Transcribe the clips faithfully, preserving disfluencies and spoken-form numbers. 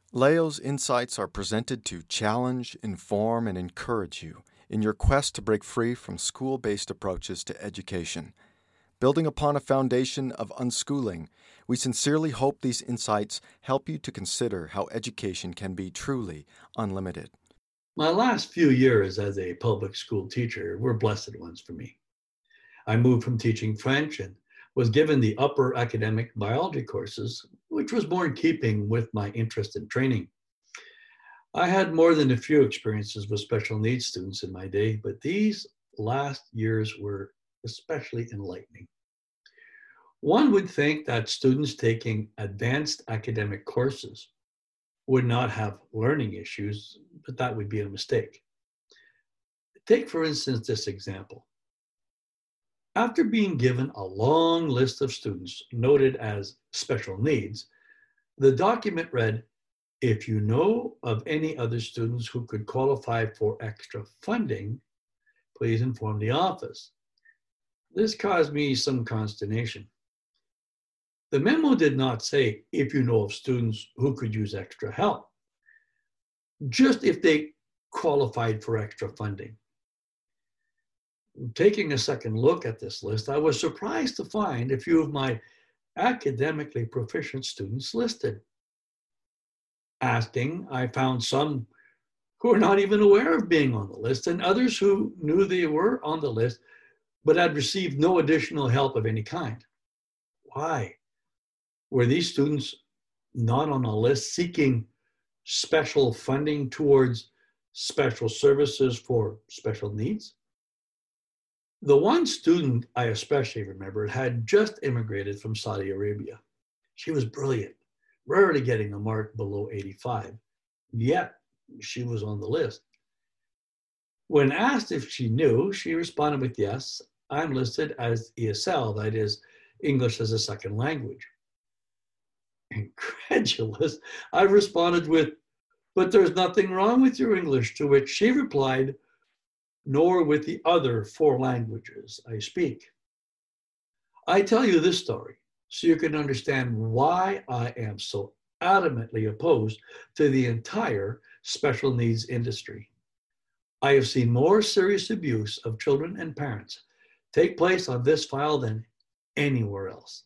Leo's insights are presented to challenge, inform, and encourage you in your quest to break free from school-based approaches to education. Building upon a foundation of unschooling, we sincerely hope these insights help you to consider how education can be truly unlimited. My last few years as a public school teacher were blessed ones for me. I moved from teaching French and was given the upper academic biology courses, which was more in keeping with my interest in training. I had more than a few experiences with special needs students in my day, but these last years were especially enlightening. One would think that students taking advanced academic courses would not have learning issues, but that would be a mistake. Take, for instance, this example. After being given a long list of students noted as special needs, the document read, "If you know of any other students who could qualify for extra funding, please inform the office." This caused me some consternation. The memo did not say, "If you know of students who could use extra help," just if they qualified for extra funding. Taking a second look at this list, I was surprised to find a few of my academically proficient students listed. Asking, I found some who were not even aware of being on the list, and others who knew they were on the list but had received no additional help of any kind. Why? Were these students not on a list seeking special funding towards special services for special needs? The one student I especially remembered had just immigrated from Saudi Arabia. She was brilliant, rarely getting a mark below eighty-five, yet she was on the list. When asked if she knew, she responded with, "Yes, I'm listed as E S L, that is, English as a second language." Incredulous, I responded with, "But there's nothing wrong with your English," to which she replied, "Nor with the other four languages I speak." I tell you this story so you can understand why I am so adamantly opposed to the entire special needs industry. I have seen more serious abuse of children and parents take place on this file than anywhere else.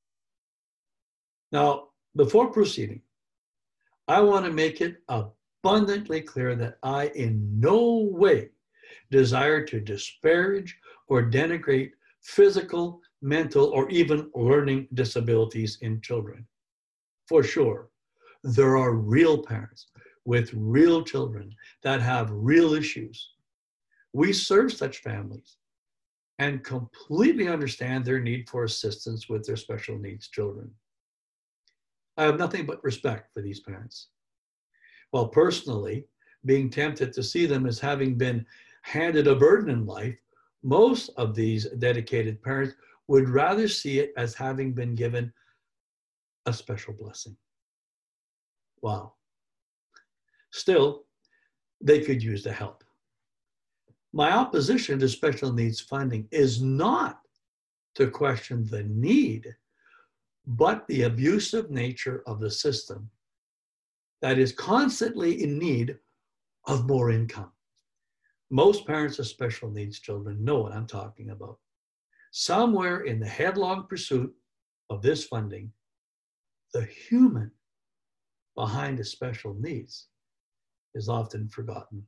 Now, before proceeding, I want to make it abundantly clear that I in no way desire to disparage or denigrate physical, mental, or even learning disabilities in children. For sure, there are real parents with real children that have real issues. We serve such families and completely understand their need for assistance with their special needs children. I have nothing but respect for these parents. While personally being tempted to see them as having been handed a burden in life, most of these dedicated parents would rather see it as having been given a special blessing. Wow. Still, they could use the help. My opposition to special needs funding is not to question the need, but the abusive nature of the system that is constantly in need of more income. Most parents of special needs children know what I'm talking about. Somewhere in the headlong pursuit of this funding, the human behind the special needs is often forgotten.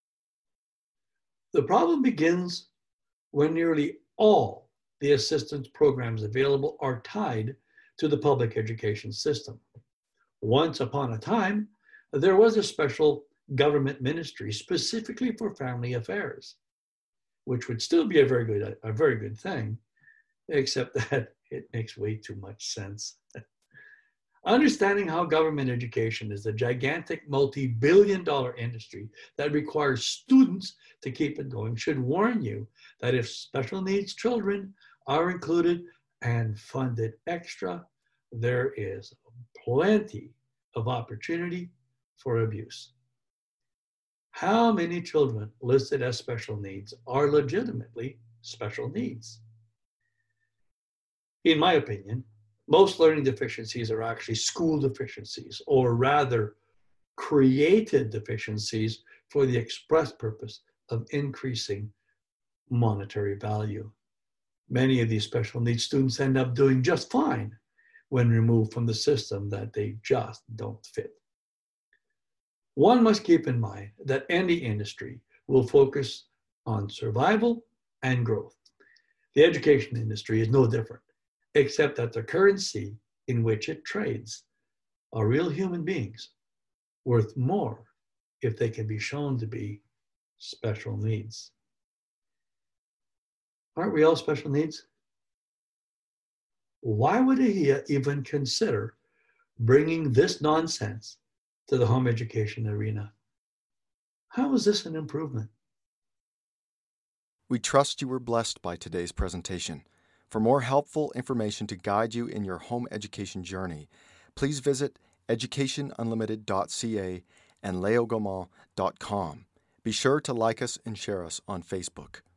The problem begins when nearly all the assistance programs available are tied to the public education system. Once upon a time, there was a special government ministry specifically for family affairs, which would still be a very good, a very good thing, except that it makes way too much sense. Understanding how government education is a gigantic multi-billion dollar industry that requires students to keep it going should warn you that if special needs children are included and funded extra, there is plenty of opportunity for abuse. How many children listed as special needs are legitimately special needs? In my opinion, most learning deficiencies are actually school deficiencies, or rather created deficiencies for the express purpose of increasing monetary value. Many of these special needs students end up doing just fine when removed from the system that they just don't fit. One must keep in mind that any industry will focus on survival and growth. The education industry is no different, except that the currency in which it trades are real human beings, worth more if they can be shown to be special needs. Aren't we all special needs? Why would he even consider bringing this nonsense to the home education arena? How is this an improvement? We trust you were blessed by today's presentation. For more helpful information to guide you in your home education journey, please visit education unlimited dot c a and leo gaumont dot com. Be sure to like us and share us on Facebook.